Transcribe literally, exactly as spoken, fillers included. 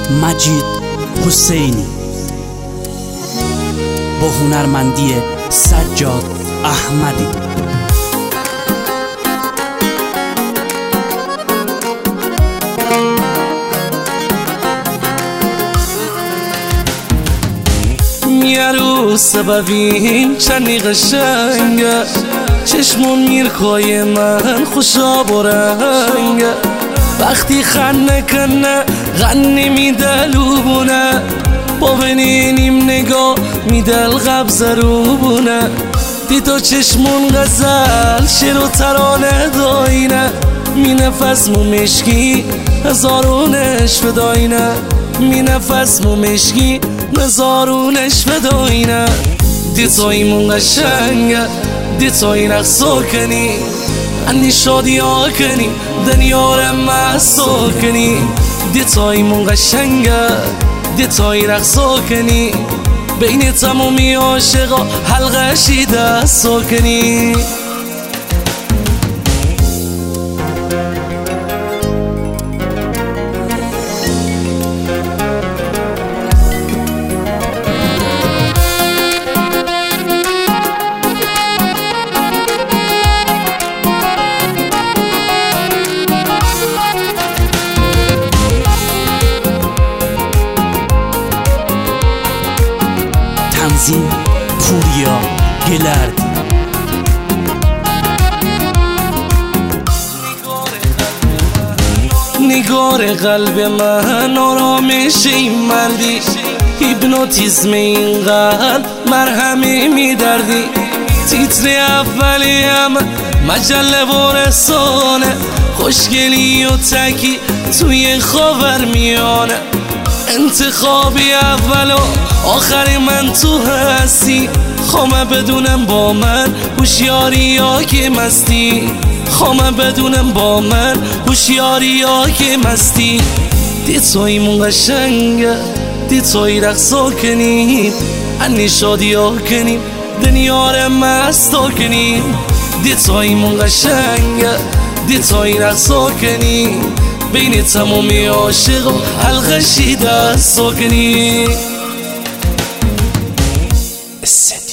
مجید حسینی با هنرمندی سجاد احمدی. میارو سببین چنی قشنگه، چشمون میرکای من خوشا برنگه، وقتی خنده کنه غنی میدلوبونه، با بنینیم نگاه میدل قبض روبونه، دی تو چشمون غزل شیر و ترانه داینه، می نفس مو مشکی هزارونش فداینه، می نفس مو مشکی هزارونش فداینه. دی تویمون قشنگه، دی توی نقصا کنی، انی شادی ها کنی، دنیا رو مستو کنی. دی تویمون قشنگه، دی توی رقصا کنی، بین تمامی عاشقا حلقشی دستا کنی. تنظیم پوریا گلردی. نگار قلب من آرامش این مردی، هیپنوتیزم این قلب مرهمی میدردی، تیتر اولیم مجله و رسانه، خوشگلی و تکی توی خاور میانه، انتخابی اول و آخری من تو هستی، خوامه بدونم با من هوشیاری ها که مستی، خوامه بدونم با من هوشیاری ها که مستی. دی تویمون قشنگه، دی توی رقصا کنیم، انی شادی ها کنیم، دنیا رو مستا کنیم. دی تویمون قشنگه، دی توی رقصا کنیم، بین تمامی عاشقا حلقشی دستا کنیم.